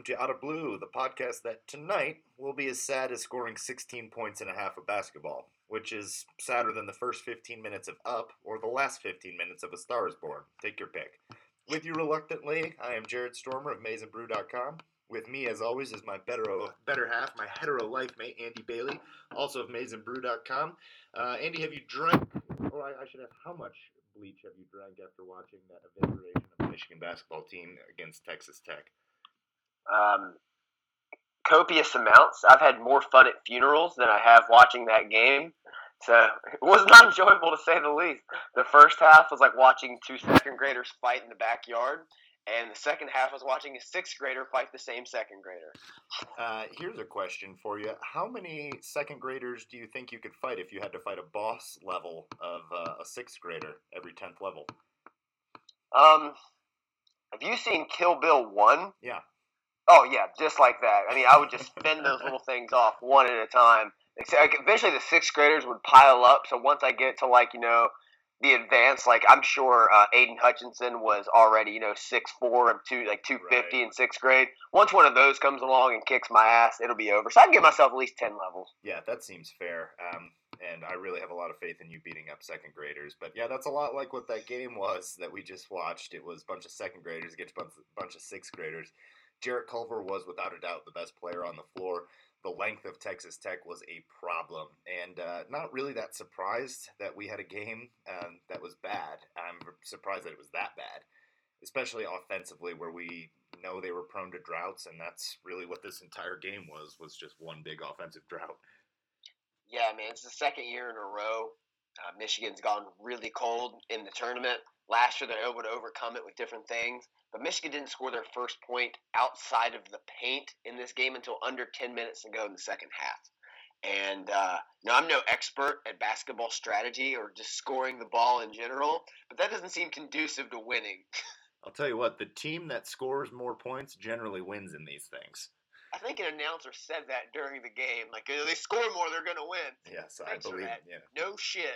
welcome to Out of Blue, the podcast that tonight will be as sad as scoring 16 points and a half of basketball, which is sadder than the first 15 minutes of Up or the last 15 minutes of A Star is Born. Take your pick. With you reluctantly, I am Jared Stormer of MaizenBrew.com. With me, as always, is my better half, my hetero life mate, Andy Bailey, also of MaizenBrew.com. Andy, have you drank, or I should ask, how much bleach have you drank after watching that evisceration of the Michigan basketball team against Texas Tech? Um, Copious amounts. I've had more fun at funerals than I have watching that game. So it was not enjoyable to say the least. The first half was like watching two second graders fight in the backyard, and the second half was watching a sixth grader fight the same second grader. Here's a question for you. How many second graders do you think you could fight if you had to fight a boss level of a sixth grader every 10th level? Have you seen Kill Bill 1? Yeah. Oh, yeah, just like that. I mean, I would just fend those little things off one at a time. Eventually, the sixth graders would pile up. So once I get to, the advanced, I'm sure Aiden Hutchinson was already, 6'4", and 250 right. In sixth grade. Once one of those comes along and kicks my ass, it'll be over. So I can give myself at least 10 levels. Yeah, that seems fair. And I really have a lot of faith in you beating up second graders. But yeah, that's a lot like what that game was that we just watched. It was a bunch of second graders against a bunch of sixth graders. Jarrett Culver was without a doubt the best player on the floor. The length of Texas Tech was a problem, and not really that surprised that we had a game that was bad. I'm surprised that it was that bad, especially offensively, where we know they were prone to droughts, and that's really what this entire game was just one big offensive drought. Yeah, man, it's the second year in a row. Michigan's gone really cold in the tournament. Last year, they were able to overcome it with different things. But Michigan didn't score their first point outside of the paint in this game until under 10 minutes to go in the second half. And now I'm no expert at basketball strategy or just scoring the ball in general, but that doesn't seem conducive to winning. I'll tell you what, the team that scores more points generally wins in these things. I think an announcer said that during the game. Like, if they score more, they're going to win. Yes, Thanks I believe it. Yeah. No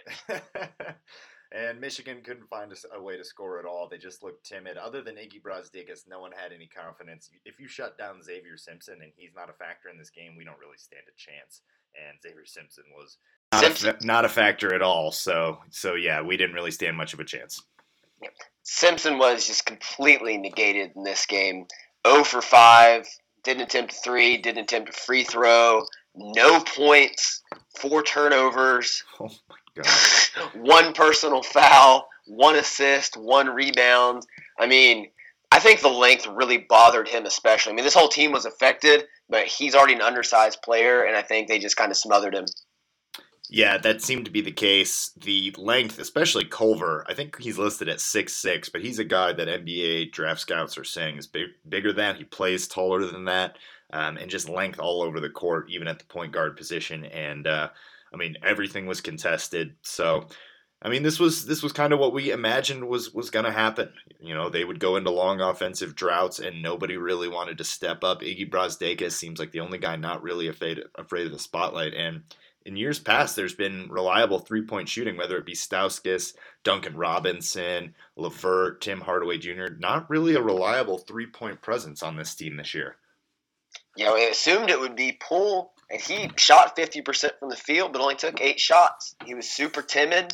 shit. And Michigan couldn't find a way to score at all. They just looked timid. Other than Iggy Brazdeikis, no one had any confidence. If you shut down Xavier Simpson and he's not a factor in this game, we don't really stand a chance. And Xavier Simpson was not a factor at all. So yeah, we didn't really stand much of a chance. Yep. Simpson was just completely negated in this game. 0 for 5. Didn't attempt a 3, didn't attempt a free throw, no points, 4 turnovers, oh my God. 1 personal foul, 1 assist, 1 rebound. I mean, I think the length really bothered him especially. I mean, this whole team was affected, but he's already an undersized player, and I think they just kind of smothered him. Yeah, that seemed to be the case. The length, especially Culver, I think he's listed at 6'6", but he's a guy that NBA draft scouts are saying is bigger than. He plays taller than that, and just length all over the court, even at the point guard position. And, everything was contested. So, this was kind of what we imagined was going to happen. They would go into long offensive droughts, and nobody really wanted to step up. Iggy Brazdeikis seems like the only guy not really afraid of the spotlight, and in years past, there's been reliable three-point shooting, whether it be Stauskas, Duncan Robinson, LeVert, Tim Hardaway Jr. Not really a reliable three-point presence on this team this year. Yeah, we assumed it would be Poole, and he shot 50% from the field, but only took 8 shots. He was super timid.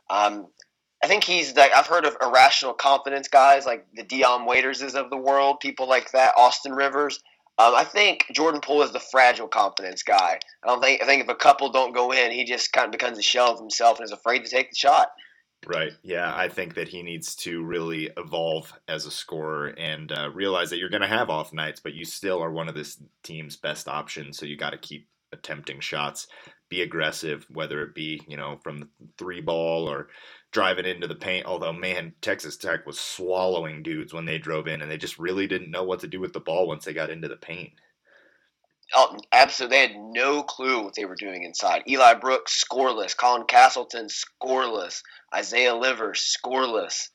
I think he's like, I've heard of irrational confidence guys like the Dion Waiterses of the world, people like that, Austin Rivers. I think Jordan Poole is the fragile confidence guy. I think if a couple don't go in, he just kind of becomes a shell of himself and is afraid to take the shot. Right. Yeah, I think that he needs to really evolve as a scorer and realize that you're going to have off nights, but you still are one of this team's best options, so you got to keep attempting shots, be aggressive, whether it be, from the 3-ball or driving into the paint. Although, man, Texas Tech was swallowing dudes when they drove in, and they just really didn't know what to do with the ball once they got into the paint. Oh, absolutely. They had no clue what they were doing inside. Eli Brooks, scoreless. Colin Castleton, scoreless. Isaiah Livers, scoreless.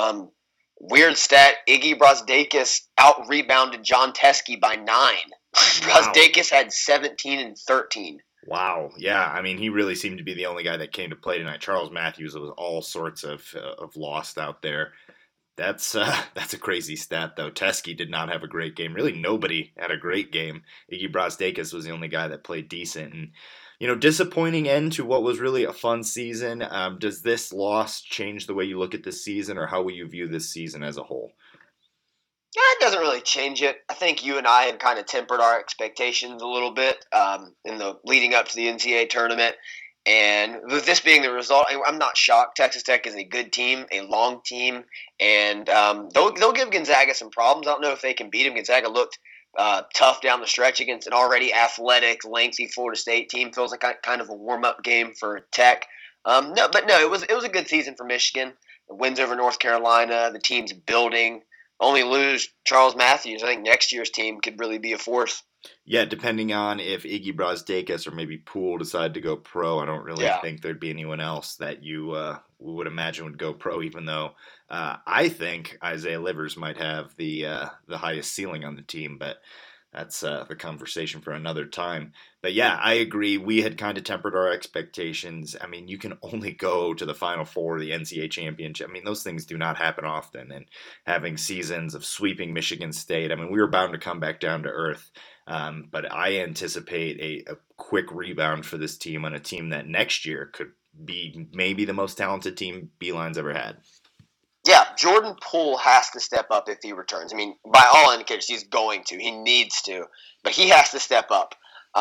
Weird stat, Iggy Brazdeikis out-rebounded John Teske by 9. Wow. Brazdeikis had 17 and 13. Wow. Yeah, he really seemed to be the only guy that came to play tonight. Charles Matthews was all sorts of lost out there. That's a crazy stat though. Teskey did not have a great game. Really, nobody had a great game. Iggy Brosdakis was the only guy that played decent, and disappointing end to what was really a fun season. Does this loss change the way you look at this season, or how will you view this season as a whole? Yeah, it doesn't really change it. I think you and I had kind of tempered our expectations a little bit in the leading up to the NCAA tournament. And with this being the result, I'm not shocked. Texas Tech is a good team, a long team, and they'll give Gonzaga some problems. I don't know if they can beat them. Gonzaga looked tough down the stretch against an already athletic, lengthy Florida State team. Feels like kind of a warm up game for Tech. No, it was a good season for Michigan. The wins over North Carolina. The team's building. Only lose Charles Matthews. I think next year's team could really be a force. Yeah, depending on if Iggy Brosdakis or maybe Poole decide to go pro, I don't really think there'd be anyone else that you would imagine would go pro. Even though I think Isaiah Livers might have the highest ceiling on the team, but that's the conversation for another time. But yeah, I agree. We had kind of tempered our expectations. I mean, you can only go to the Final Four, the NCAA championship. I mean, those things do not happen often. And having seasons of sweeping Michigan State, I mean, we were bound to come back down to earth. But I anticipate a quick rebound for this team on a team that next year could be maybe the most talented team Beeline's ever had. Yeah, Jordan Poole has to step up if he returns. I mean, by all indicators, he's going to. He needs to. But he has to step up.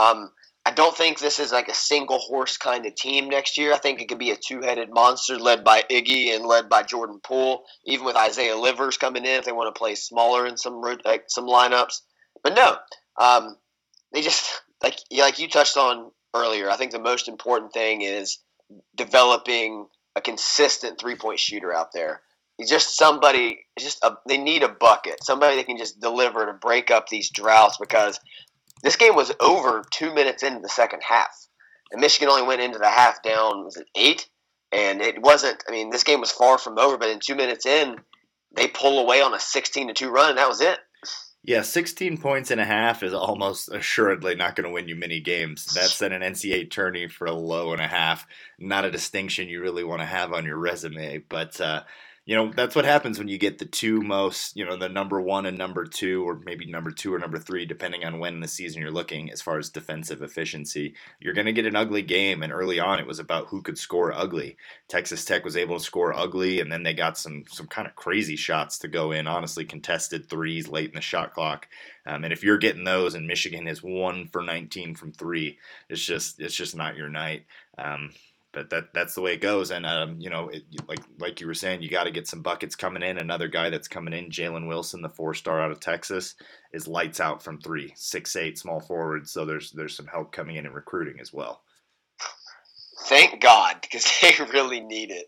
I don't think this is like a single horse kind of team next year. I think it could be a two-headed monster led by Iggy and led by Jordan Poole, even with Isaiah Livers coming in if they want to play smaller in some lineups. But no, they just like you touched on earlier. I think the most important thing is developing a consistent three-point shooter out there. He's just somebody. They need a bucket, somebody that can just deliver to break up these droughts. Because this game was over 2 minutes into the second half, and Michigan only went into the half down. Was it 8? And it wasn't. I mean, this game was far from over. But in 2 minutes in, they pull away on a 16-2 run, and that was it. Yeah, 16 points and a half is almost assuredly not going to win you many games. That's at an NCAA tourney for a low and a half. Not a distinction you really want to have on your resume. But, that's what happens when you get the two most, the number one and number two, or maybe number two or number three, depending on when in the season you're looking as far as defensive efficiency. You're going to get an ugly game, and early on it was about who could score ugly. Texas Tech was able to score ugly, and then they got some kind of crazy shots to go in, honestly contested threes late in the shot clock. And if you're getting those and Michigan is 1 for 19 from three, it's just not your night. But that's the way it goes. And, like you were saying, you got to get some buckets coming in. Another guy that's coming in, Jalen Wilson, the 4-star out of Texas, is lights out from three, 6'8", small forward. So there's some help coming in recruiting as well. Thank God, because they really need it.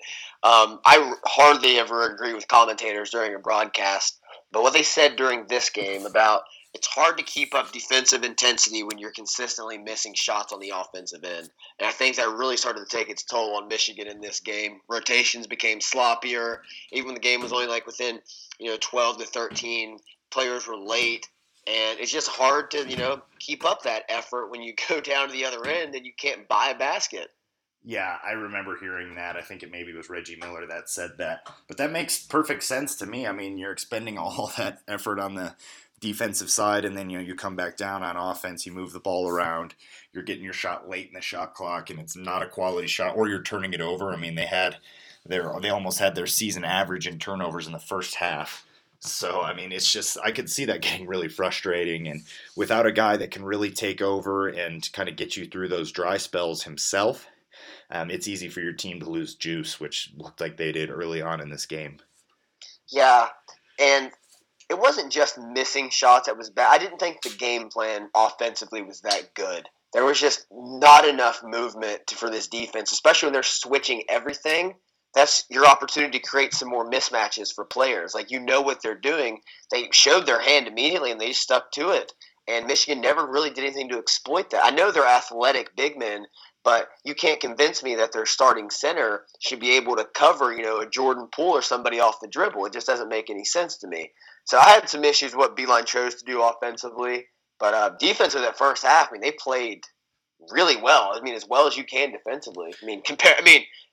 I hardly ever agree with commentators during a broadcast, but what they said during this game about it's hard to keep up defensive intensity when you're consistently missing shots on the offensive end. And I think that really started to take its toll on Michigan in this game. Rotations became sloppier. Even when the game was only within 12 to 13, players were late. And it's just hard to, keep up that effort when you go down to the other end and you can't buy a basket. Yeah, I remember hearing that. I think it maybe was Reggie Miller that said that. But that makes perfect sense to me. I mean, you're expending all that effort on the defensive side, and then you come back down on offense, you move the ball around, you're getting your shot late in the shot clock, and it's not a quality shot, or you're turning it over. I mean, they almost had their season average in turnovers in the first half. So, I mean, it's just, I could see that getting really frustrating, and without a guy that can really take over and kind of get you through those dry spells himself, it's easy for your team to lose juice, which looked like they did early on in this game. Yeah, and it wasn't just missing shots that was bad. I didn't think the game plan offensively was that good. There was just not enough movement for this defense, especially when they're switching everything. That's your opportunity to create some more mismatches for players. What they're doing. They showed their hand immediately, and they just stuck to it. And Michigan never really did anything to exploit that. I know they're athletic big men, but you can't convince me that their starting center should be able to cover, a Jordan Poole or somebody off the dribble. It just doesn't make any sense to me. So I had some issues with what Beeline chose to do offensively. But defensively, that first half, they played really well. As well as you can defensively.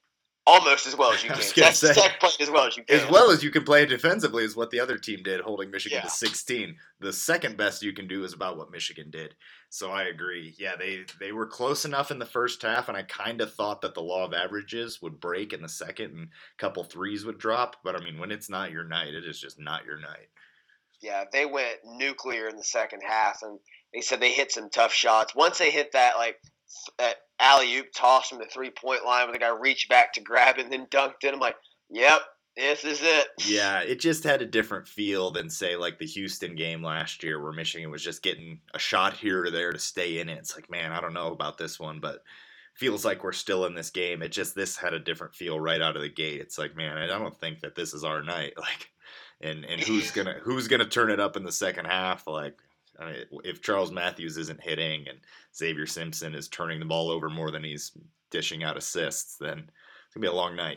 almost as well as you I can. was gonna say, Tech played as well as you can. as well as you can play defensively is what the other team did, holding Michigan Yeah. to 16. The second best you can do is about what Michigan did. So I agree. Yeah, they were close enough in the first half, and I kind of thought that the law of averages would break in the second and a couple threes would drop. But, I mean, when it's not your night, it is just not your night. Yeah, they went nuclear in the second half, and they said they hit some tough shots. Once they hit that, alley-oop toss from the three-point line where the guy reached back to grab it and then dunked it, I'm like, yep, this is it. Yeah, it just had a different feel than, say, like the Houston game last year where Michigan was just getting a shot here or there to stay in it. It's like, man, I don't know about this one, but feels like we're still in this game. This had a different feel right out of the gate. It's like, man, I don't think that this is our night. Like, and who's gonna turn it up in the second half? Like, I mean, if Charles Matthews isn't hitting and Xavier Simpson is turning the ball over more than he's dishing out assists, then it's gonna be a long night.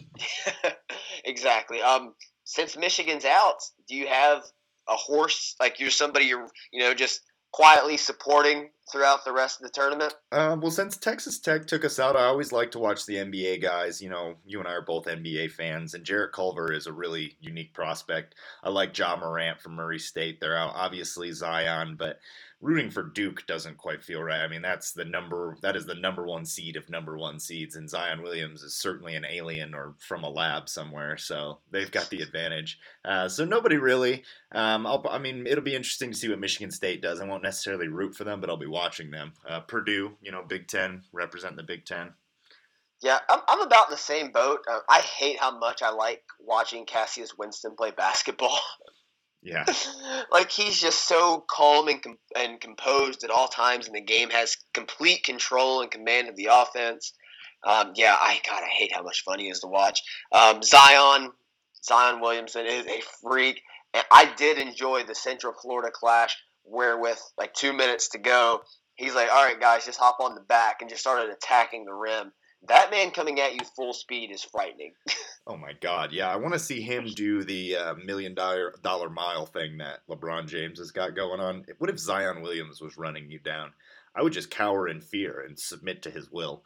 Exactly. Since Michigan's out, do you have a horse, like you're somebody you're just quietly supporting throughout the rest of the tournament? Well, since Texas Tech took us out, I always like to watch the NBA guys. You know, you and I are both NBA fans, and Jarrett Culver is a really unique prospect. I like Ja Morant from Murray State. They're out, obviously Zion, but rooting for Duke doesn't quite feel right. I mean, that is the number one seed of number one seeds, and Zion Williams is certainly an alien or from a lab somewhere, so they've got the advantage. So nobody really. I mean, it'll be interesting to see what Michigan State does. I won't necessarily root for them, but I'll be watching them. Purdue, Big Ten, represent the Big Ten. Yeah, I'm about in the same boat. I hate how much I like watching Cassius Winston play basketball. Yeah. Like, he's just so calm and composed at all times in the game, has complete control and command of the offense. I hate how much fun he is to watch. Zion Williamson is a freak. And I did enjoy the Central Florida clash where with 2 minutes to go, he's like, all right, guys, just hop on the back, and just started attacking the rim. That man coming at you full speed is frightening. Oh my God, yeah! I want to see him do the $1 million mile thing that LeBron James has got going on. What if Zion Williams was running you down? I would just cower in fear and submit to his will.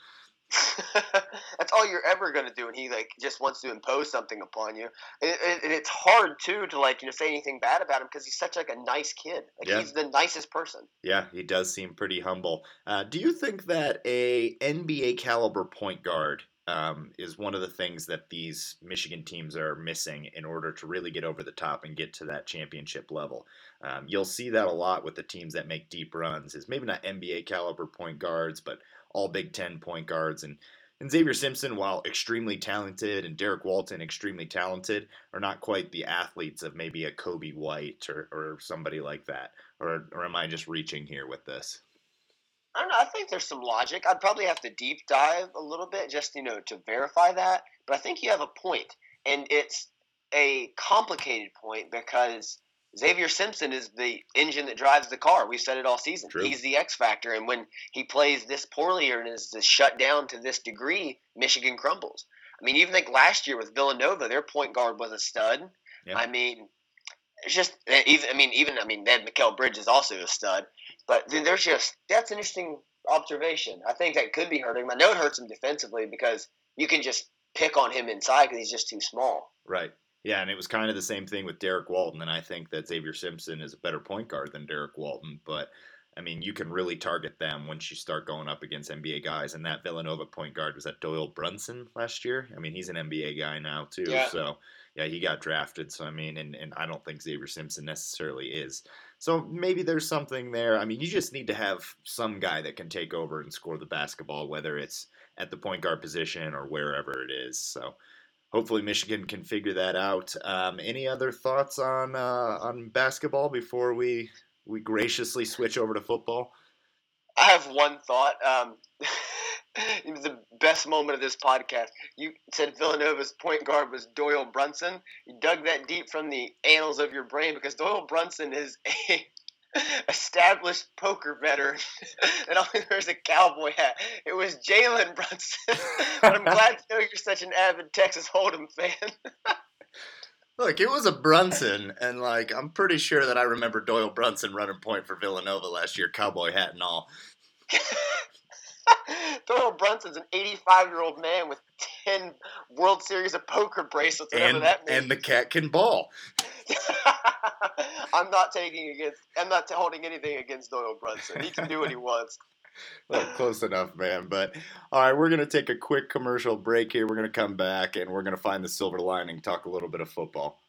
That's all you're ever going to do, and he just wants to impose something upon you. And it's hard too to say anything bad about him because he's such a nice kid. He's the nicest person. Yeah, he does seem pretty humble. Do you think that a NBA caliber point guard is one of the things that these Michigan teams are missing in order to really get over the top and get to that championship level? You'll see that a lot with the teams that make deep runs. Is maybe not NBA caliber point guards, but all Big Ten point guards. And Xavier Simpson, while extremely talented, and Derek Walton, extremely talented, are not quite the athletes of maybe a Kobe White or somebody like that. Or am I just reaching here with this? I don't know. I think there's some logic. I'd probably have to deep dive a little bit just, to verify that. But I think you have a point. And it's a complicated point because Xavier Simpson is the engine that drives the car. We've said it all season. True. He's the X factor. And when he plays this poorly or is shut down to this degree, Michigan crumbles. I mean, even last year with Villanova, their point guard was a stud. Yeah. I mean, it's just they had Mikal Bridges also a stud. But that's an interesting observation. I think that could be hurting him. I know it hurts him defensively because you can just pick on him inside because he's just too small. Right. Yeah, and it was kind of the same thing with Derek Walton, and I think that Xavier Simpson is a better point guard than Derek Walton, but I mean, you can really target them once you start going up against NBA guys, and that Villanova point guard was that Doyle Brunson last year. I mean, he's an NBA guy now too, yeah. So yeah, he got drafted. So I mean, and I don't think Xavier Simpson necessarily is. So maybe there's something there. I mean, you just need to have some guy that can take over and score the basketball, whether it's at the point guard position or wherever it is. So hopefully Michigan can figure that out. Any other thoughts on basketball before we graciously switch over to football? I have one thought. It was the best moment of this podcast. You said Villanova's point guard was Doyle Brunson. You dug that deep from the annals of your brain because Doyle Brunson is a established poker veteran and only wears a cowboy hat. It was Jalen Brunson. But I'm glad to know you're such an avid Texas Hold'em fan. Look, it was a Brunson, and I'm pretty sure that I remember Doyle Brunson running point for Villanova last year, cowboy hat and all. Doyle Brunson's an 85-year-old man with 10 World Series of Poker bracelets, whatever that means. And the cat can ball. I'm not holding anything against Doyle Brunson. He can do what he wants. Well, close enough, man. But all right, we're going to take a quick commercial break here. We're going to come back and we're going to find the silver lining, talk a little bit of football.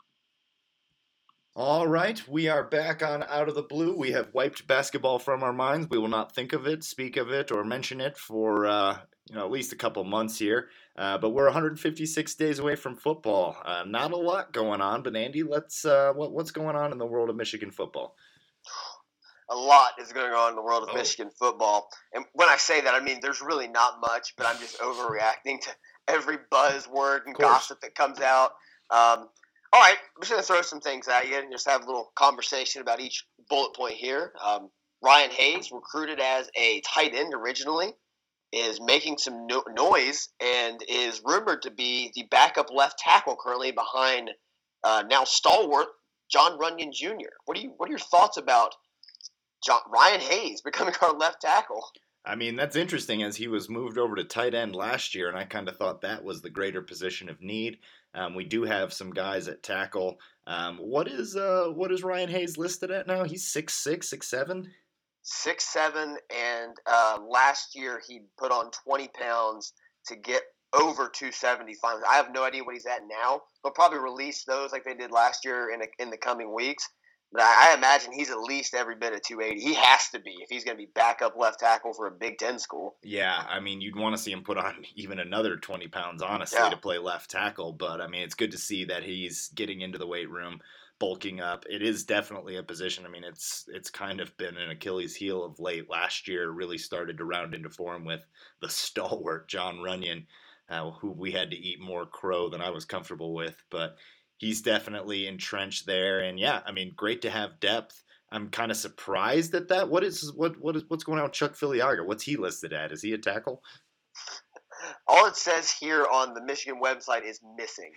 All right, we are back on Out of the Blue. We have wiped basketball from our minds. We will not think of it, speak of it, or mention it for at least a couple months here. But we're 156 days away from football. Not a lot going on, but Andy, what's going on in the world of Michigan football? A lot is going on in the world of Michigan football. And when I say that, I mean there's really not much, but I'm just overreacting to every buzzword and gossip that comes out. All right, I'm just going to throw some things at you and just have a little conversation about each bullet point here. Ryan Hayes, recruited as a tight end originally, is making some noise and is rumored to be the backup left tackle currently behind now stalwart Jon Runyan Jr. What are your thoughts about Ryan Hayes becoming our left tackle? I mean, that's interesting as he was moved over to tight end last year, and I kind of thought that was the greater position of need. We do have some guys at tackle. What is Ryan Hayes listed at now? He's 6'6", 6'7"? 6'7", and last year he put on 20 pounds to get over 275. I have no idea what he's at now. They'll probably release those like they did last year in the coming weeks. But I imagine he's at least every bit of 280. He has to be if he's going to be backup left tackle for a Big Ten school. Yeah, I mean, you'd want to see him put on even another 20 pounds, honestly, to play left tackle. But, I mean, it's good to see that he's getting into the weight room, bulking up. It is definitely a position. I mean, it's kind of been an Achilles heel of late. Last year really started to round into form with the stalwart Jon Runyan, who we had to eat more crow than I was comfortable with. But he's definitely entrenched there, and yeah, I mean, great to have depth. I'm kind of surprised at that. What's going on with Chuck Filiaga? What's he listed at? Is he a tackle? All it says here on the Michigan website is missing.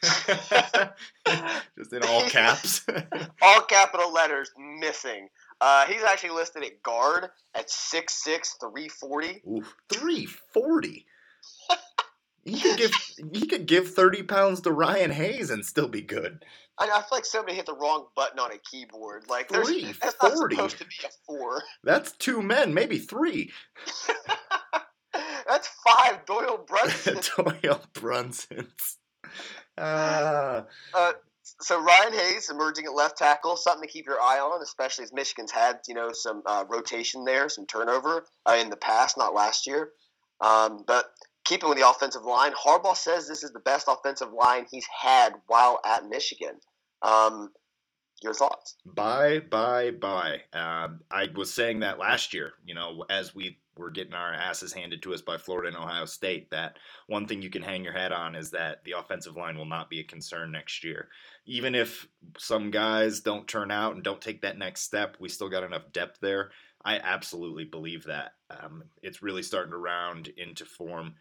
Just in all caps. All capital letters, missing. He's actually listed at guard at 6'6", 340. Ooh, 340. He could give 30 pounds to Ryan Hayes and still be good. I feel like somebody hit the wrong button on a keyboard. Like that's not supposed to be a 4. That's 2 men, maybe 3. That's 5 Doyle Brunsons. Doyle Brunsons. So Ryan Hayes emerging at left tackle, something to keep your eye on, especially as Michigan's had some rotation there, some turnover in the past, not last year. But keeping with the offensive line, Harbaugh says this is the best offensive line he's had while at Michigan. Your thoughts? Bye. I was saying that last year, as we were getting our asses handed to us by Florida and Ohio State, that one thing you can hang your hat on is that the offensive line will not be a concern next year. Even if some guys don't turn out and don't take that next step, we still got enough depth there. I absolutely believe that. It's really starting to round into form.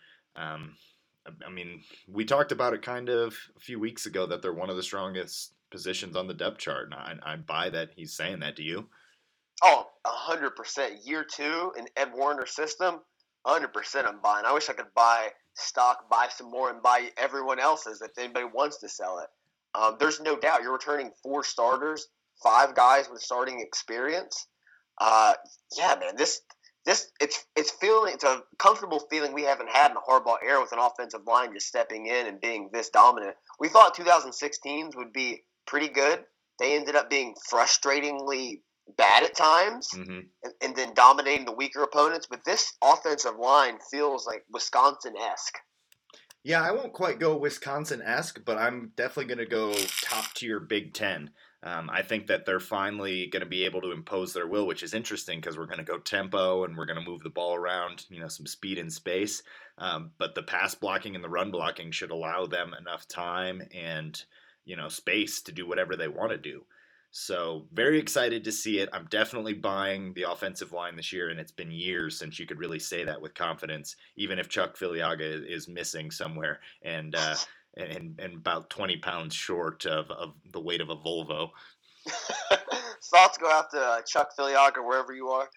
I mean, we talked about it kind of a few weeks ago that they're one of the strongest positions on the depth chart, and I buy that he's saying that. Do you? Oh, 100%. Year 2 in Ed Warner's system, 100% I'm buying. I wish I could buy stock, buy some more, and buy everyone else's if anybody wants to sell it. There's no doubt you're returning 4 starters, 5 guys with starting experience. Yeah, man, it's a comfortable feeling we haven't had in the Harbaugh era with an offensive line just stepping in and being this dominant. We thought 2016s would be pretty good. They ended up being frustratingly bad at times, and then dominating the weaker opponents. But this offensive line feels like Wisconsin-esque. Yeah, I won't quite go Wisconsin-esque, but I'm definitely going to go top-tier Big Ten. I think that they're finally going to be able to impose their will, which is interesting because we're going to go tempo and we're going to move the ball around, some speed and space. But the pass blocking and the run blocking should allow them enough time and, space to do whatever they want to do. So very excited to see it. I'm definitely buying the offensive line this year, and it's been years since you could really say that with confidence, even if Chuck Filiaga is missing somewhere and about 20 pounds short of the weight of a Volvo. Thoughts go out to Chuck Filiaga wherever you are.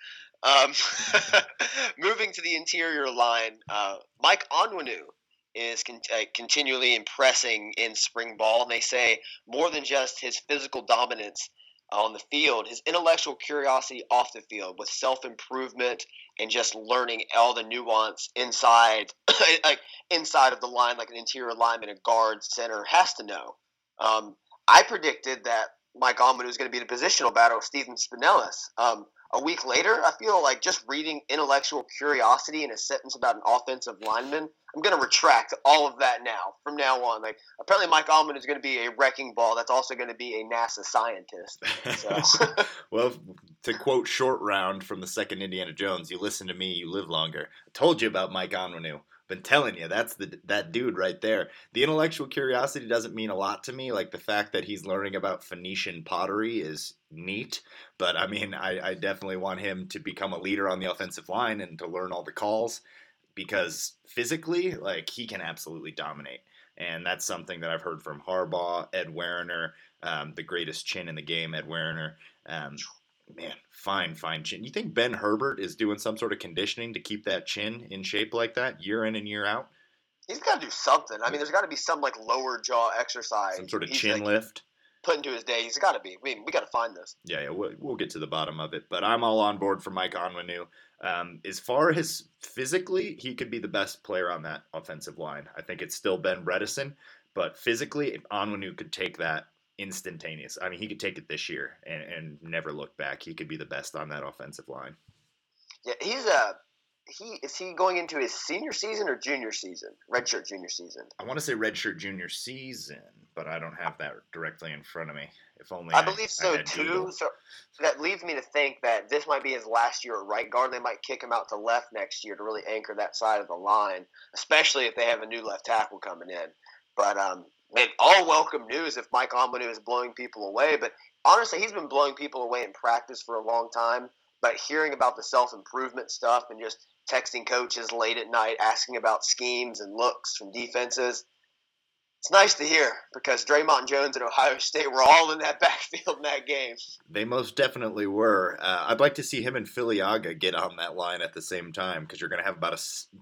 Um, moving to the interior line, Mike Onwenu is continually impressing in spring ball. And they say more than just his physical dominance on the field, his intellectual curiosity off the field with self-improvement and just learning all the nuance inside, like inside of the line, like an interior lineman, a guard, center has to know. I predicted that Mike Onwenu was going to be in a positional battle with Steven Spinellis. A week later, I feel like just reading intellectual curiosity in a sentence about an offensive lineman, I'm going to retract all of that now. From now on, like apparently Mike Onwenu is going to be a wrecking ball. That's also going to be a NASA scientist. So. Well, to quote Short Round from the second Indiana Jones, "You listen to me, you live longer." I told you about Mike Onwenu. Been telling you, that's that dude right there. The intellectual curiosity doesn't mean a lot to me. Like the fact that he's learning about Phoenician pottery is neat, but I mean, I definitely want him to become a leader on the offensive line and to learn all the calls, because physically, like, he can absolutely dominate. And that's something that I've heard from Harbaugh, Ed Werner, the greatest chin in the game, Ed Werner. Man, fine chin. You think Ben Herbert is doing some sort of conditioning to keep that chin in shape like that year in and year out? He's got to do something. I mean, there's got to be some like lower jaw exercise. Some sort of chin lift. Put into his day. He's got to be. I mean, we got to find this. Yeah, we'll get to the bottom of it. But I'm all on board for Mike Onwenu. As far as physically, he could be the best player on that offensive line. I think it's still Ben Bredesen, but physically, if Onwenu could take that instantaneous. I mean, he could take it this year and never look back. He could be the best on that offensive line. Yeah, is he going into his senior season or junior season? Redshirt junior season. I want to say redshirt junior season, but I don't have that directly in front of me. If only I believe so too. Google. So that leads me to think that this might be his last year at right guard. They might kick him out to left next year to really anchor that side of the line, especially if they have a new left tackle coming in. But man, all welcome news if Mike Onwenu is blowing people away. But honestly, he's been blowing people away in practice for a long time. But hearing about the self-improvement stuff and just texting coaches late at night asking about schemes and looks from defenses, it's nice to hear, because Draymond Jones at Ohio State were all in that backfield in that game. They most definitely were. I'd like to see him and Filiaga get on that line at the same time, because you're going to have about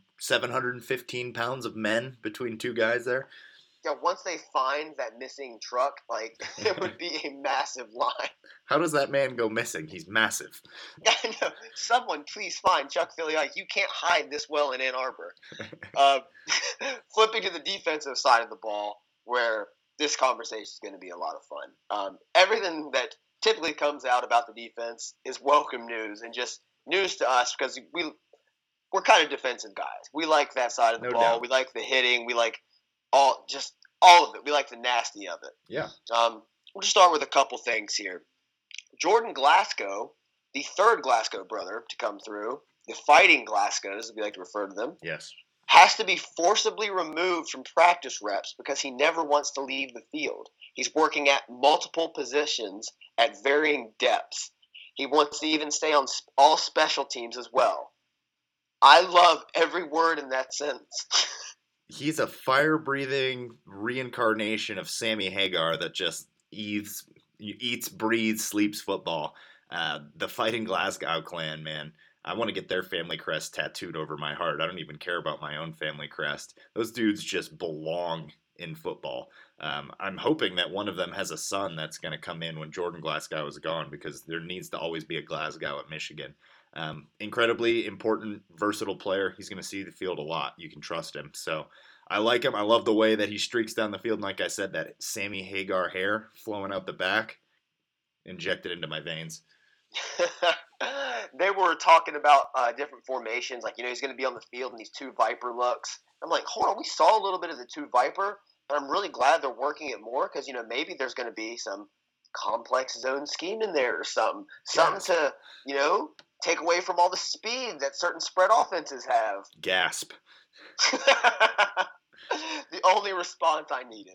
715 pounds of men between two guys there. Yeah, once they find that missing truck, like, it would be a massive line. How does that man go missing? He's massive. I know. Someone please find Chuck Filiaga. You can't hide this well in Ann Arbor. Flipping to the defensive side of the ball, where this conversation is going to be a lot of fun. Everything that typically comes out about the defense is welcome news, and just news to us, because we're kind of defensive guys. We like that side of the ball. Doubt. We like the hitting. We like all of it. We like the nasty of it. Yeah. We'll just start with a couple things here. Jordan Glasgow, the third Glasgow brother to come through, the Fighting Glasgows, as we like to refer to them, Yes. has to be forcibly removed from practice reps because he never wants to leave the field. He's working at multiple positions at varying depths. He wants to even stay on all special teams as well. I love every word in that sentence. He's a fire-breathing reincarnation of Sammy Hagar that just eats, breathes, sleeps football. The Fighting Glasgow clan, man. I want to get their family crest tattooed over my heart. I don't even care about my own family crest. Those dudes just belong in football. I'm hoping that one of them has a son that's going to come in when Jordan Glasgow is gone, because there needs to always be a Glasgow at Michigan. Incredibly important, versatile player. He's going to see the field a lot. You can trust him. So I like him. I love the way that he streaks down the field. And like I said, that Sammy Hagar hair flowing out the back, injected into my veins. They were talking about different formations. Like, he's going to be on the field in these two Viper looks. I'm like, hold on, we saw a little bit of the two Viper, but I'm really glad they're working it more, because, maybe there's going to be some complex zone scheme in there or something. Something to, take away from all the speed that certain spread offenses have. Gasp. The only response I needed.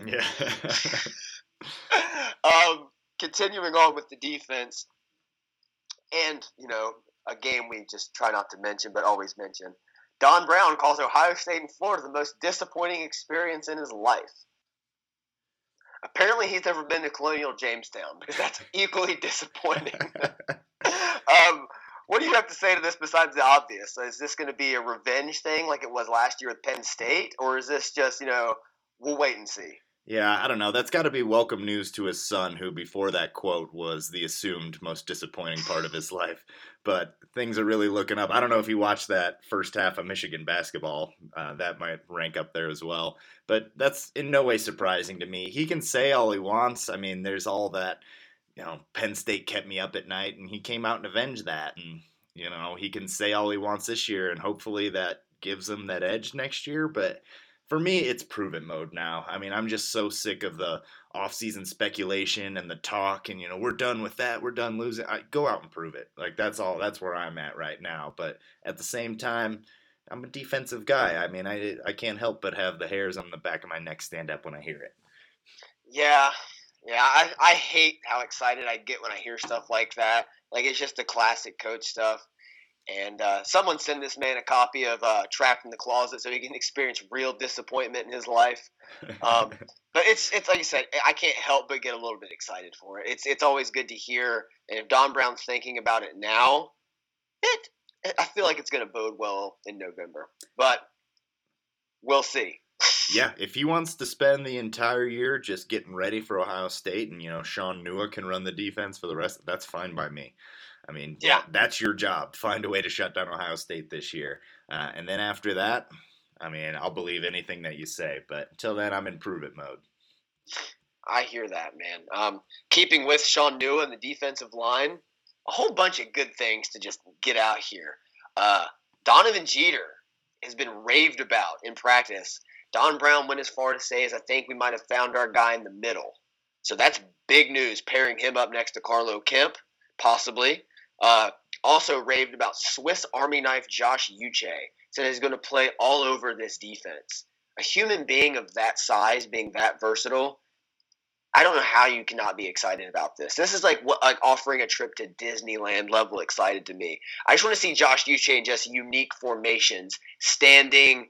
Yeah. Continuing on with the defense, and, a game we just try not to mention but always mention. Don Brown calls Ohio State and Florida the most disappointing experience in his life. Apparently he's never been to Colonial Jamestown, because that's equally disappointing. What do you have to say to this besides the obvious? So is this going to be a revenge thing like it was last year with Penn State, or is this just, we'll wait and see? Yeah, I don't know. That's got to be welcome news to his son, who before that quote was the assumed most disappointing part of his life. But things are really looking up. I don't know if you watched that first half of Michigan basketball. That might rank up there as well. But that's in no way surprising to me. He can say all he wants. I mean, there's all that, Penn State kept me up at night, and he came out and avenged that. And, he can say all he wants this year, and hopefully that gives him that edge next year. But for me, it's prove it mode now. I mean, I'm just so sick of the offseason speculation and the talk and, we're done with that. We're done losing. Go out and prove it. Like, that's all. That's where I'm at right now. But at the same time, I'm a defensive guy. I mean, I can't help but have the hairs on the back of my neck stand up when I hear it. Yeah. Yeah, I hate how excited I get when I hear stuff like that. Like, it's just the classic coach stuff. And someone send this man a copy of Trapped in the Closet so he can experience real disappointment in his life. But it's like you said, I can't help but get a little bit excited for it. It's always good to hear. And if Don Brown's thinking about it now, I feel like it's going to bode well in November. But we'll see. Yeah, if he wants to spend the entire year just getting ready for Ohio State and, Sean Nua can run the defense for the rest, that's fine by me. I mean, yeah, that's your job. Find a way to shut down Ohio State this year. And then after that, I mean, I'll believe anything that you say. But until then, I'm in prove it mode. I hear that, man. Keeping with Sean Nua and the defensive line, a whole bunch of good things to just get out here. Donovan Jeter has been raved about in practice. Don Brown went as far to say as I think we might have found our guy in the middle. So that's big news, pairing him up next to Carlo Kemp, possibly. Also raved about Swiss Army knife Josh Uche. Said he's going to play all over this defense. A human being of that size, being that versatile, I don't know how you cannot be excited about this. This is like offering a trip to Disneyland level excited to me. I just want to see Josh Uche in just unique formations, standing,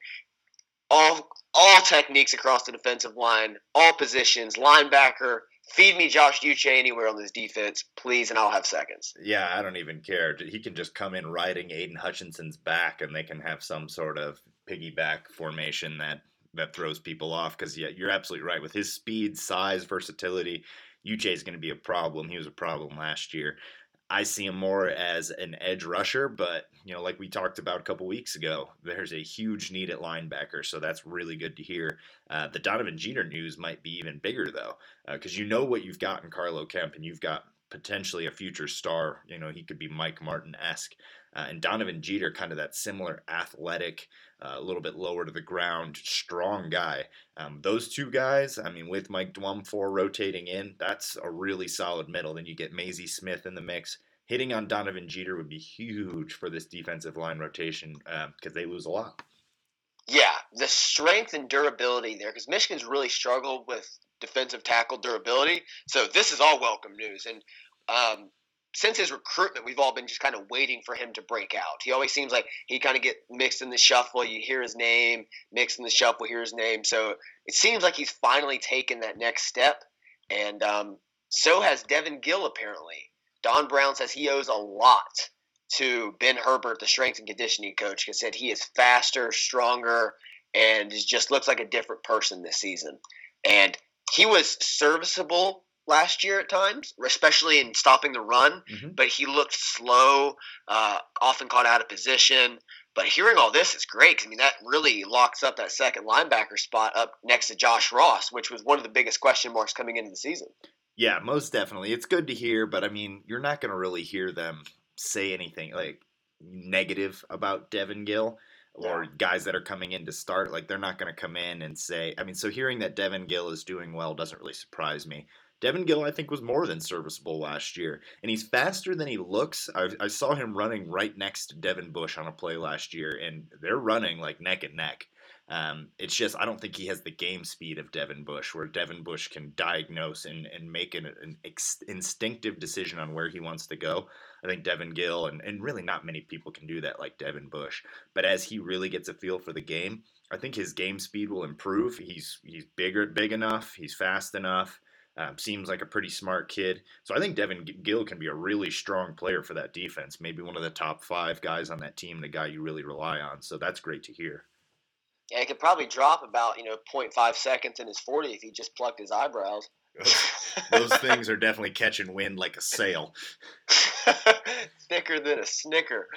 all techniques across the defensive line, all positions, linebacker. Feed me Josh Uche anywhere on this defense, please, and I'll have seconds. Yeah, I don't even care. He can just come in riding Aiden Hutchinson's back, and they can have some sort of piggyback formation that throws people off. Because, yeah, you're absolutely right. With his speed, size, versatility, Uche is going to be a problem. He was a problem last year. I see him more as an edge rusher, but, like we talked about a couple weeks ago, there's a huge need at linebacker, so that's really good to hear. The Donovan Jeter news might be even bigger, though, because what you've got in Carlo Kemp, and you've got potentially a future star. He could be Mike Martin-esque. And Donovan Jeter, kind of that similar athletic, a little bit lower to the ground, strong guy. Those two guys, I mean, with Mike Dwumfour rotating in, that's a really solid middle. Then you get Maisie Smith in the mix. Hitting on Donovan Jeter would be huge for this defensive line rotation because they lose a lot. Yeah, the strength and durability there, because Michigan's really struggled with defensive tackle durability. So this is all welcome news. And since his recruitment, we've all been just kind of waiting for him to break out. He always seems like he kind of get mixed in the shuffle. You hear his name, mixed in the shuffle, hear his name. So it seems like he's finally taken that next step. And so has Devin Gill, apparently. Don Brown says he owes a lot to Ben Herbert, the strength and conditioning coach, because said he is faster, stronger, and just looks like a different person this season. And he was serviceable last year at times, especially in stopping the run, but he looked slow, often caught out of position. But hearing all this is great, because I mean, that really locks up that second linebacker spot up next to Josh Ross, which was one of the biggest question marks coming into the season. Yeah, most definitely. It's good to hear, but I mean, you're not going to really hear them say anything like negative about Devin Gill or guys that are coming in to start. Like, they're not going to come in and say, I mean, so hearing that Devin Gill is doing well doesn't really surprise me. Devin Gill, I think, was more than serviceable last year, and he's faster than he looks. I saw him running right next to Devin Bush on a play last year, and they're running like neck and neck. It's just I don't think he has the game speed of Devin Bush, where Devin Bush can diagnose and make an instinctive decision on where he wants to go. I think Devin Gill, and really not many people can do that like Devin Bush. But as he really gets a feel for the game, I think his game speed will improve. He's big enough. He's fast enough. Seems like a pretty smart kid. So I think Devin Gill can be a really strong player for that defense. Maybe one of the top 5 guys on that team, the guy you really rely on. So that's great to hear. Yeah, he could probably drop about 0.5 seconds in his 40 if he just plucked his eyebrows. Those things are definitely catching wind like a sail. Thicker than a Snicker.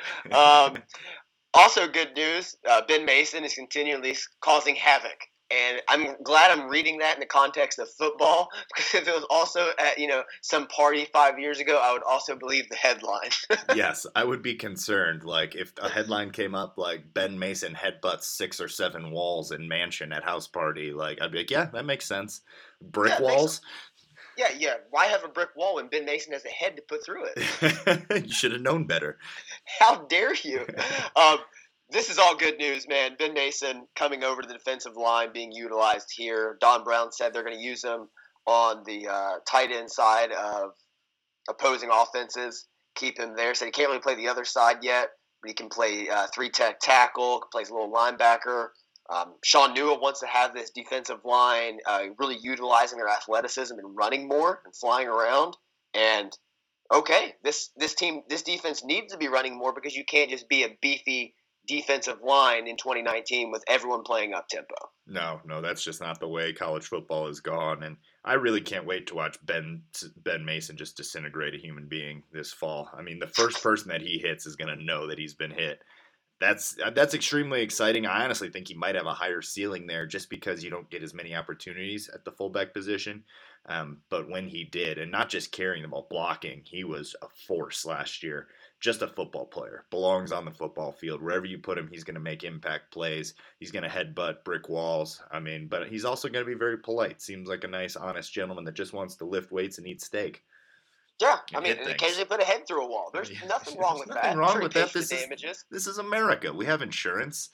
Also, good news: Ben Mason is continually causing havoc. And I'm glad I'm reading that in the context of football, because if it was also at some party 5 years ago, I would also believe the headline. Yes, I would be concerned. Like if a headline came up like Ben Mason headbutts 6 or 7 walls in mansion at house party, like I'd be like, yeah, that makes sense. Brick walls. Yeah. Why have a brick wall when Ben Mason has a head to put through it? You should have known better. How dare you? This is all good news, man. Ben Mason coming over to the defensive line, being utilized here. Don Brown said they're going to use him on the tight end side of opposing offenses. Keep him there. Said he can't really play the other side yet, but he can play 3-tech tackle, plays a little linebacker. Sean Newell wants to have this defensive line really utilizing their athleticism and running more and flying around. And okay, this defense needs to be running more, because you can't just be a beefy defensive line in 2019 with everyone playing up tempo. No, that's just not the way college football has gone, and I really can't wait to watch Ben Mason just disintegrate a human being this fall. I mean, the first person that he hits is going to know that he's been hit. That's extremely exciting. I honestly think he might have a higher ceiling there, just because you don't get as many opportunities at the fullback position. But when he did, and not just carrying the ball, blocking, he was a force last year. Just a football player. Belongs on the football field. Wherever you put him, he's going to make impact plays. He's going to headbutt brick walls. I mean, but he's also going to be very polite. Seems like a nice, honest gentleman that just wants to lift weights and eat steak. Yeah, I mean, occasionally put a head through a wall. There's nothing wrong with that. Nothing wrong with that. This is America. We have insurance.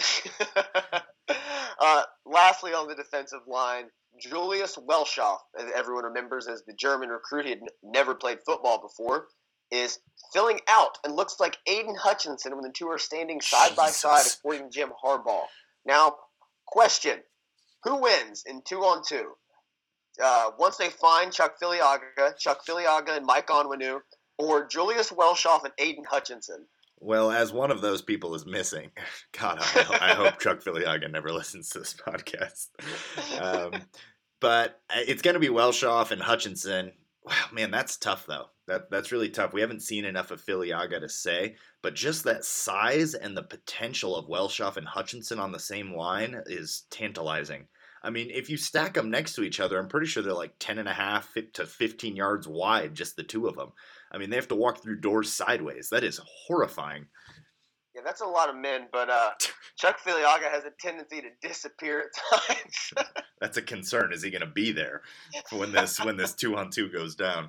Lastly, on the defensive line, Julius Welschof, as everyone remembers as the German recruit, he had never played football before, is filling out and looks like Aiden Hutchinson when the two are standing side by side, according to Jim Harbaugh. Now, question: who wins in 2-on-2? Once they find Chuck Filiaga and Mike Onwenu, or Julius Welschof and Aiden Hutchinson? Well, as one of those people is missing, God, I hope Chuck Filiaga never listens to this podcast. But it's going to be Welschof and Hutchinson. Wow, man, that's tough, though. That's really tough. We haven't seen enough of Filiaga to say, but just that size and the potential of Welschof and Hutchinson on the same line is tantalizing. I mean, if you stack them next to each other, I'm pretty sure they're like 10.5 to 15 yards wide, just the two of them. I mean, they have to walk through doors sideways. That is horrifying. Yeah, that's a lot of men, but Chuck Filiaga has a tendency to disappear at times. That's a concern. Is he going to be there when this 2-on-2 goes down?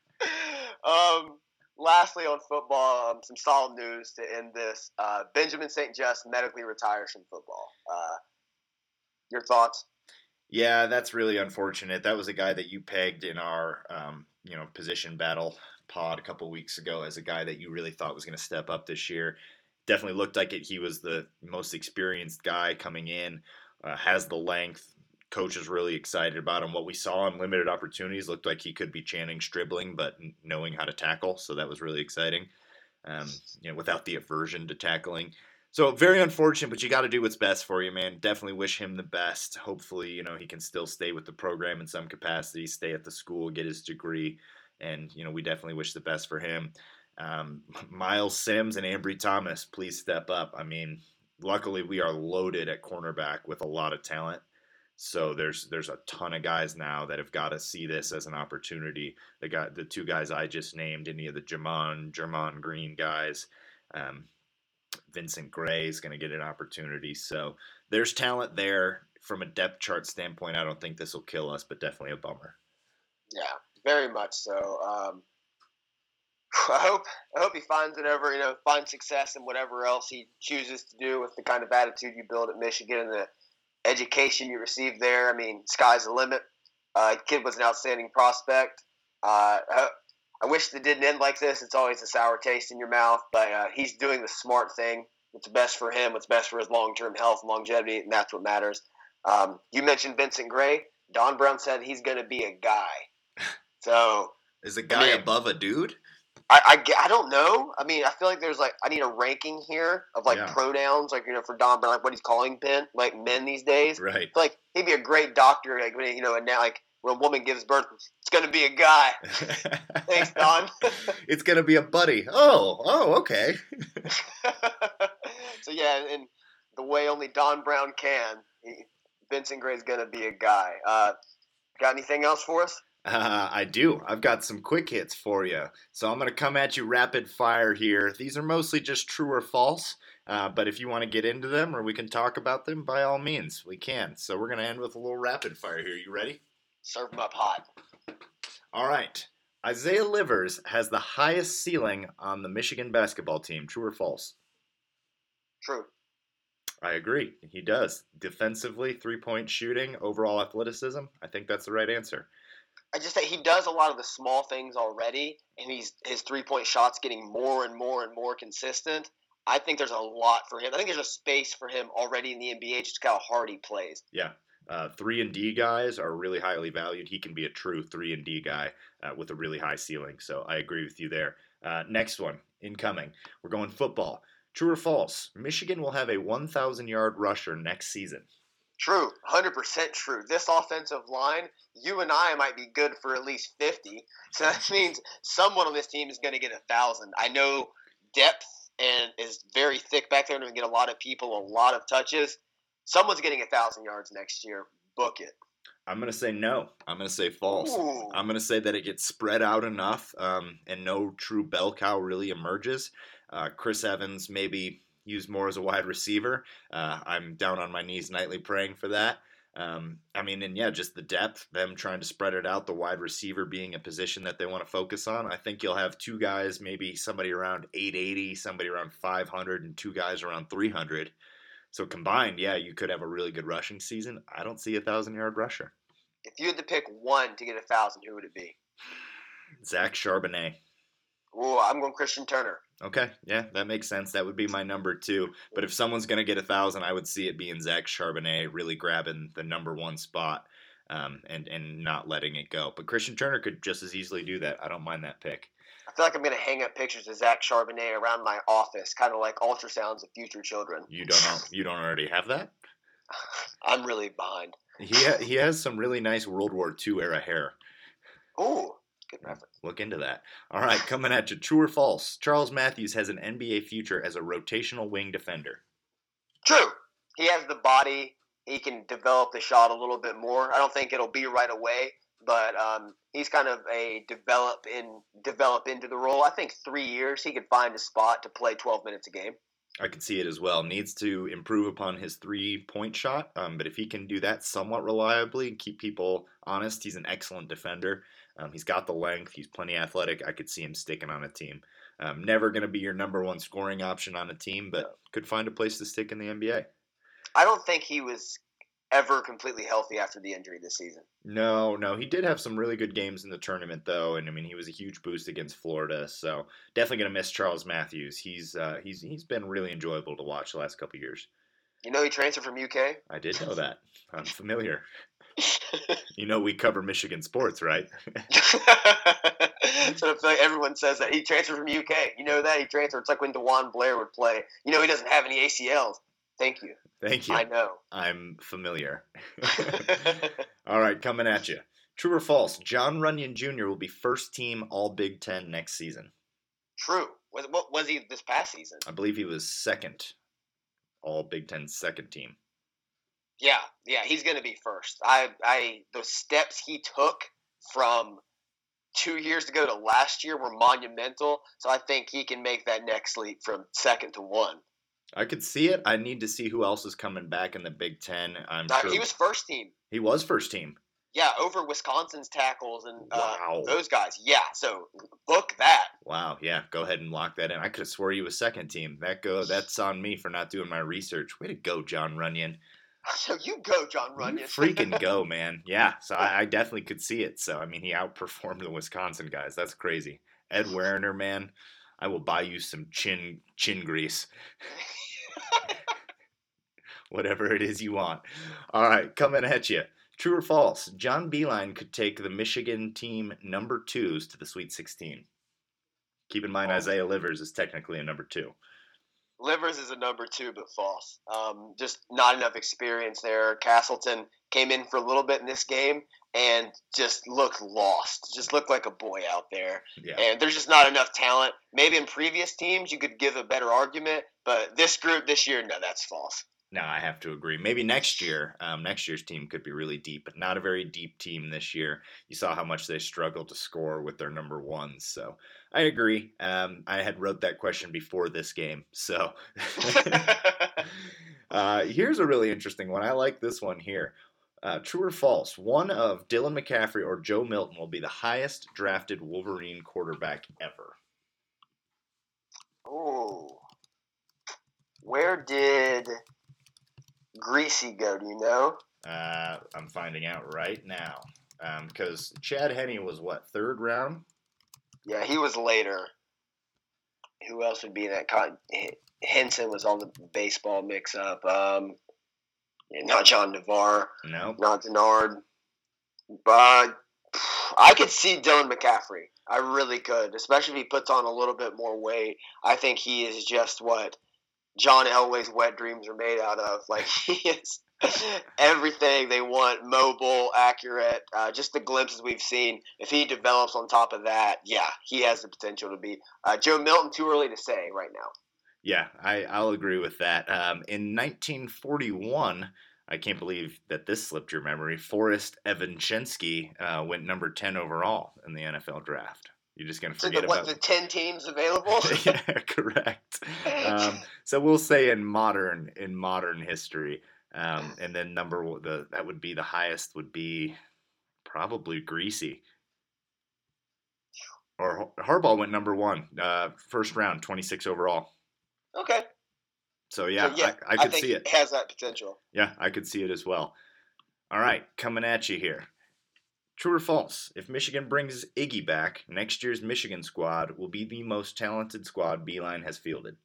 Lastly, on football, some solid news to end this. Benjamin St. Just medically retires from football. Your thoughts? Yeah, that's really unfortunate. That was a guy that you pegged in our position battle pod a couple weeks ago as a guy that you really thought was going to step up this year. Definitely looked like it. He was the most experienced guy coming in, has the length. Coach is really excited about him. What we saw in limited opportunities looked like he could be Channing Stribling, but knowing how to tackle. So that was really exciting, without the aversion to tackling. So very unfortunate, but you got to do what's best for you, man. Definitely wish him the best. Hopefully, he can still stay with the program in some capacity, stay at the school, get his degree. And, we definitely wish the best for him. Miles Sims and Ambry Thomas, please step up. I mean, luckily we are loaded at cornerback with a lot of talent. So there's a ton of guys now that have got to see this as an opportunity. The two guys I just named, any of the Jermon Green guys, Vincent Gray is going to get an opportunity. So there's talent there. From a depth chart standpoint, I don't think this will kill us, but definitely a bummer. Yeah, very much so. I hope he finds finds success in whatever else he chooses to do with the kind of attitude you build at Michigan and the education you receive there. I mean, sky's the limit. Kid was an outstanding prospect. I wish it didn't end like this. It's always a sour taste in your mouth, but he's doing the smart thing. What's best for him, what's best for his long-term health and longevity, and that's what matters. You mentioned Vincent Gray. Don Brown said he's going to be a guy. So Is a guy mean, above a dude? I don't know. I mean, I feel like there's like I need a ranking here of like pronouns, like for Don Brown, like what he's calling men these days. Right. I feel like he'd be a great doctor, like when and now like when a woman gives birth, it's gonna be a guy. Thanks, Don. It's gonna be a buddy. Oh, okay. So yeah, and the way only Don Brown can, Vincent Gray's gonna be a guy. Got anything else for us? I do. I've got some quick hits for you. So I'm going to come at you rapid fire here. These are mostly just true or false, but if you want to get into them or we can talk about them, by all means, we can. So we're going to end with a little rapid fire here. You ready? Serve them up hot. All right. Isaiah Livers has the highest ceiling on the Michigan basketball team. True or false? True. I agree. He does. Defensively, three-point shooting, overall athleticism. I think that's the right answer. I just think he does a lot of the small things already, and his 3-point shots getting more and more and more consistent. I think there's a lot for him. I think there's a space for him already in the NBA, just how hard he plays. Yeah. 3-and-D guys are really highly valued. He can be a true 3-and-D guy with a really high ceiling. So I agree with you there. Next one, incoming. We're going football. True or false? Michigan will have a 1,000-yard rusher next season. True, 100% true. This offensive line, you and I might be good for at least 50. So that means someone on this team is going to get 1,000. I know depth and is very thick back there and we get a lot of people, a lot of touches. Someone's getting 1,000 yards next year. Book it. I'm going to say no. I'm going to say false. Ooh. I'm going to say that it gets spread out enough and no true bell cow really emerges. Chris Evans maybe used more as a wide receiver. I'm down on my knees nightly praying for that. Just the depth, them trying to spread it out, the wide receiver being a position that they want to focus on. I think you'll have two guys, maybe somebody around 880, somebody around 500, and two guys around 300. So combined, yeah, you could have a really good rushing season. I don't see a 1,000-yard rusher. If you had to pick one to get 1,000, who would it be? Zach Charbonnet. Ooh, I'm going Christian Turner. Okay, yeah, that makes sense. That would be my number 2. But if someone's going to get 1,000, I would see it being Zach Charbonnet really grabbing the number 1 spot and not letting it go. But Christian Turner could just as easily do that. I don't mind that pick. I feel like I'm going to hang up pictures of Zach Charbonnet around my office, kind of like ultrasounds of future children. You don't already have that? I'm really behind. He has some really nice World War II era hair. Ooh. Good reference. Look into that. All right, coming at you. True or false? Charles Matthews has an NBA future as a rotational wing defender. True. He has the body. He can develop the shot a little bit more. I don't think it'll be right away, but he's kind of a develop into the role. I think 3 years he could find a spot to play 12 minutes a game. I could see it as well. Needs to improve upon his 3-point shot, but if he can do that somewhat reliably and keep people honest, he's an excellent defender. He's got the length. He's plenty athletic. I could see him sticking on a team. Never going to be your number 1 scoring option on a team, but could find a place to stick in the NBA. I don't think he was ever completely healthy after the injury this season. No. He did have some really good games in the tournament, though, and I mean he was a huge boost against Florida. So definitely going to miss Charles Matthews. He's been really enjoyable to watch the last couple of years. You know he transferred from UK? I did know that. I'm familiar. You know we cover Michigan sports, right? So I feel like everyone says that. He transferred from UK. You know that? He transferred. It's like when DeJuan Blair would play. You know he doesn't have any ACLs. Thank you. I know. I'm familiar. All right, coming at you. True or false? John Runyon Jr. will be first team All Big Ten next season. True. What was he this past season? I believe he was second. All Big Ten second team. Yeah, he's going to be first. Those steps he took from 2 years ago to last year were monumental, so I think he can make that next leap from second to 1. I could see it. I need to see who else is coming back in the Big Ten. I'm sure he was first team. He was first team. Yeah, over Wisconsin's tackles and wow. Those guys. Yeah, so book that. Wow, yeah, go ahead and lock that in. I could have swore he was second team. That's on me for not doing my research. Way to go, John Runyon. So you go, John Runyon. You freaking go, man. Yeah, so I definitely could see it. So, I mean, he outperformed the Wisconsin guys. That's crazy. Ed Werner, man, I will buy you some chin grease. Whatever it is you want. All right, coming at you. True or false? John Beeline could take the Michigan team number twos to the Sweet 16. Keep in mind, False. Isaiah Livers is technically a number two. Livers is a number two, but false. Just not enough experience there. Castleton came in for a little bit in this game and just looked lost. Just looked like a boy out there. Yeah. And there's just not enough talent. Maybe in previous teams you could give a better argument, but this group this year, no, that's false. No, I have to agree. Maybe next year, next year's team could be really deep, but not a very deep team this year. You saw how much they struggled to score with their number ones, so I agree. I had wrote that question before this game, so here's a really interesting one. I like this one here. True or false? One of Dylan McCaffrey or Joe Milton will be the highest drafted Wolverine quarterback ever. Ooh. Where did Greasy go? Do you know? I'm finding out right now. Because Chad Henne was what, third round? Yeah, he was later. Who else would be in that? Henson was on the baseball mix-up. Not John Navarre. No. Not Denard. But I could see Dylan McCaffrey. I really could, especially if he puts on a little bit more weight. I think he is just what John Elway's wet dreams are made out of. Like, he is everything they want, mobile, accurate, just the glimpses we've seen. If he develops on top of that, yeah, he has the potential to be. Joe Milton, too early to say right now. Yeah, I'll agree with that. In 1941, I can't believe that this slipped your memory, Forrest Evanchensky went number 10 overall in the NFL draft. You're just going to forget about the 10 teams available? Yeah, correct. So we'll say in modern history, and then that would be the highest would be probably Greasy. Or Harbaugh went number 1, first round, 26 overall. Okay. So yeah, I could see it. It has that potential. Yeah, I could see it as well. All right, coming at you here. True or false? If Michigan brings Iggy back, next year's Michigan squad will be the most talented squad Beeline has fielded.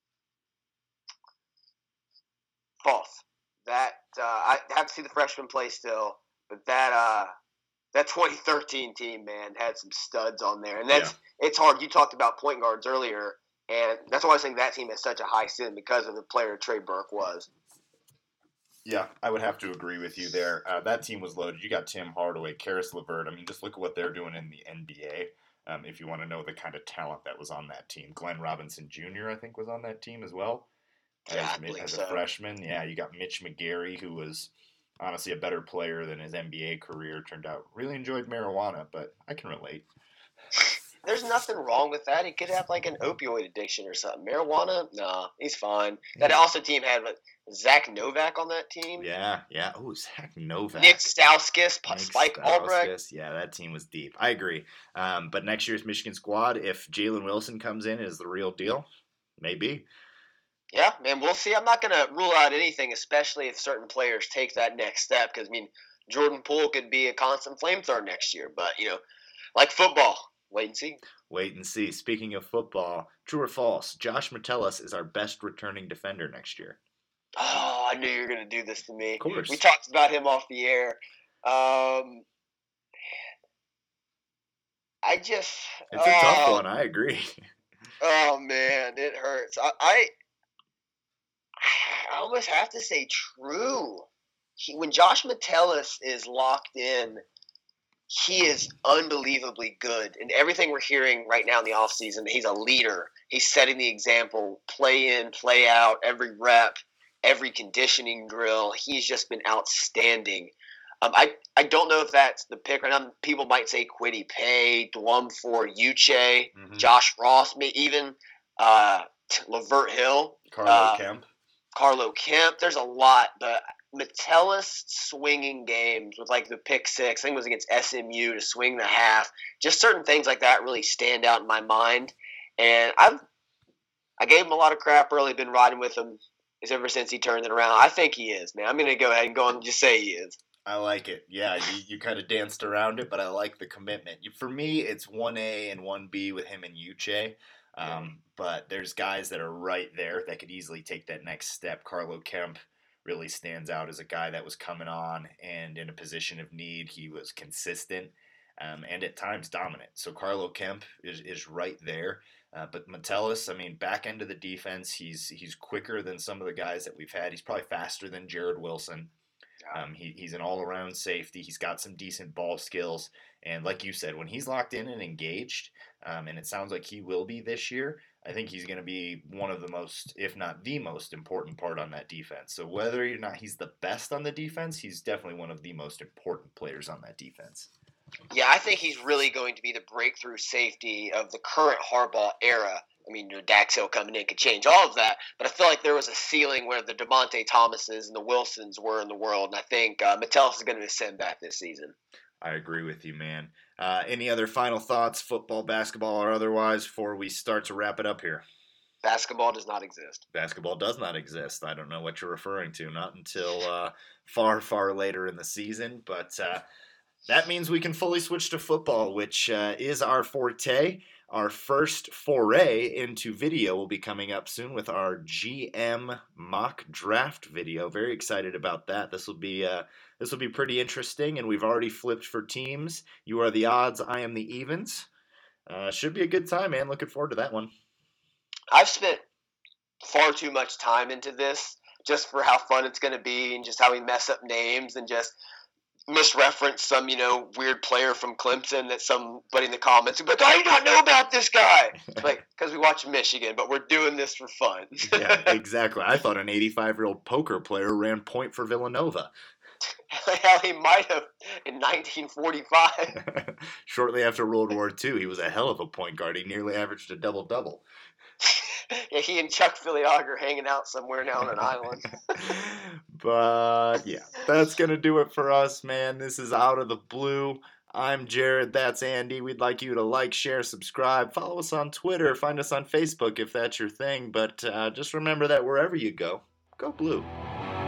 False. That I have to see the freshman play still, but that 2013 team, man, had some studs on there, and it's hard. You talked about point guards earlier, and that's why I was saying that team has such a high ceiling because of the player Trey Burke was. Yeah, I would have to agree with you there. That team was loaded. You got Tim Hardaway, Karis LeVert. I mean, just look at what they're doing in the NBA. If you want to know the kind of talent that was on that team. Glenn Robinson Jr., I think, was on that team as well. As a freshman. Yeah, you got Mitch McGary, who was honestly a better player than his NBA career turned out. Really enjoyed marijuana, but I can relate. There's nothing wrong with that. He could have like an opioid addiction or something. Marijuana, nah, he's fine. That also team had Zach Novak on that team. Yeah. Oh, Zach Novak. Nick Stauskas, Spike Albrecht. Yeah, that team was deep. I agree. But next year's Michigan squad, if Jalen Wilson comes in, is the real deal. Maybe. Yeah, man, we'll see. I'm not going to rule out anything, especially if certain players take that next step. Because, I mean, Jordan Poole could be a constant flamethrower next year. But, like football. Wait and see. Wait and see. Speaking of football, true or false? Josh Metellus is our best returning defender next year. Oh, I knew you were going to do this to me. Of course. We talked about him off the air. It's a tough one. I agree. Oh, man, it hurts. I almost have to say true. When Josh Metellus is locked in, he is unbelievably good. And everything we're hearing right now in the offseason, he's a leader. He's setting the example, play in, play out, every rep, every conditioning drill. He's just been outstanding. I don't know if that's the pick right now. People might say Kwity Paye, Dwumfor, Uche, Josh Ross, even Lavert Hill. Carlo Kemp. There's a lot, but Metellus swinging games with like the pick six, I think it was against SMU to swing the half. Just certain things like that really stand out in my mind. And I gave him a lot of crap early, been riding with him ever since he turned it around. I think he is, man. I'm going to go ahead and just say he is. I like it. Yeah, you kind of danced around it, but I like the commitment. For me, it's 1A and 1B with him and Uche. But there's guys that are right there that could easily take that next step. Carlo Kemp, really stands out as a guy that was coming on and in a position of need. He was consistent and at times dominant. So Carlo Kemp is right there. But Metellus, I mean, back end of the defense, he's quicker than some of the guys that we've had. He's probably faster than Jared Wilson. He's an all-around safety. He's got some decent ball skills. And like you said, when he's locked in and engaged, and it sounds like he will be this year, I think he's going to be one of the most, if not the most important part on that defense. So whether or not he's the best on the defense, he's definitely one of the most important players on that defense. Yeah, I think he's really going to be the breakthrough safety of the current Harbaugh era. I mean, Dax Hill coming in could change all of that, but I feel like there was a ceiling where the DeMonte Thomases and the Wilsons were in the world, and I think Metellus is going to ascend back this season. I agree with you, man. Any other final thoughts, football, basketball, or otherwise, before we start to wrap it up here? Basketball does not exist. Basketball does not exist. I don't know what you're referring to. Not until far, far later in the season. But that means we can fully switch to football, which is our forte. Our first foray into video will be coming up soon with our GM mock draft video. Very excited about that. This will be pretty interesting, and we've already flipped for teams. You are the odds, I am the evens. Should be a good time, man. Looking forward to that one. I've spent far too much time into this just for how fun it's going to be and just how we mess up names and just misreference some, weird player from Clemson that somebody in the comments would be like, "I do not know about this guy." Like, because we watch Michigan, but we're doing this for fun. Yeah, exactly. I thought an 85-year-old poker player ran point for Villanova. Hell, he might have in 1945. Shortly after World War II, he was a hell of a point guard. He nearly averaged a double-double. Yeah, he and Chuck Filiager hanging out somewhere now on an island. But, yeah, that's going to do it for us, man. This is Out of the Blue. I'm Jared. That's Andy. We'd like you to like, share, subscribe. Follow us on Twitter. Find us on Facebook if that's your thing. But just remember that wherever you go, go blue.